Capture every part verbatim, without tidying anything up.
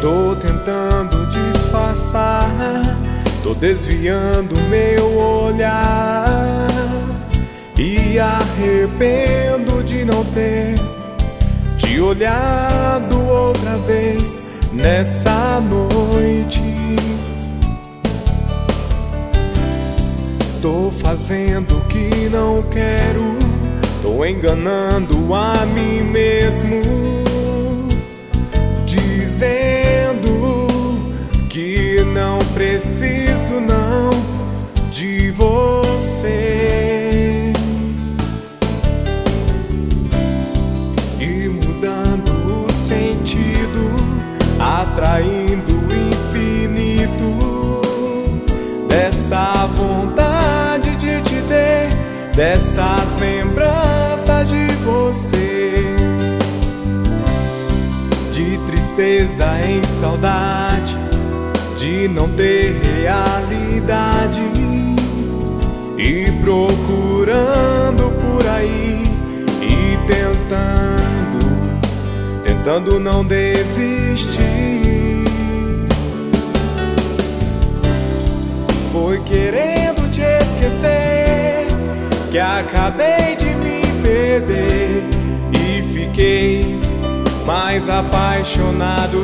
Tô tentando disfarçar, tô desviando meu olhar e arrependo de não ter te olhado outra vez nessa noite. Tô fazendo o que não quero, tô enganando a mim mesmo, dizendo que não preciso não de você, e mudando o sentido, atraindo o infinito dessa vontade de te ter, dessas lembranças de você, de tristeza em saudade, de não ter realidade, e procurando por aí e tentando, tentando não desistir. Foi querendo te esquecer que acabei de me perder e fiquei mais apaixonado.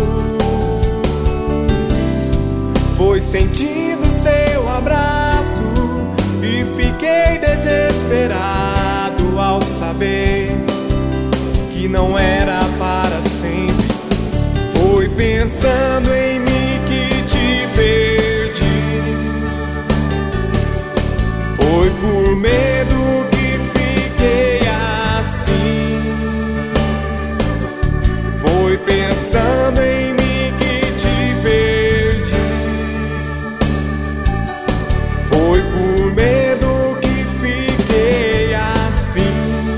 Foi sentindo seu abraço e fiquei desesperado ao saber que não era para sempre. Foi pensando em mim que te perdi. Foi por medo que fiquei assim. Foi pensando em mim que te perdi. Foi por medo que fiquei assim.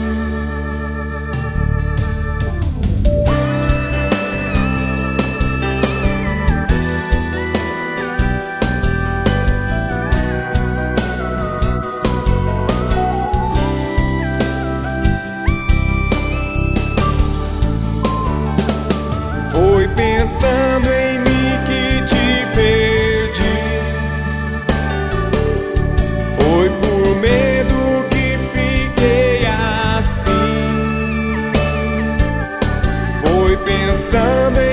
Foi pensando em mim que te perdi. Foi por medo que fiquei assim. Foi pensando em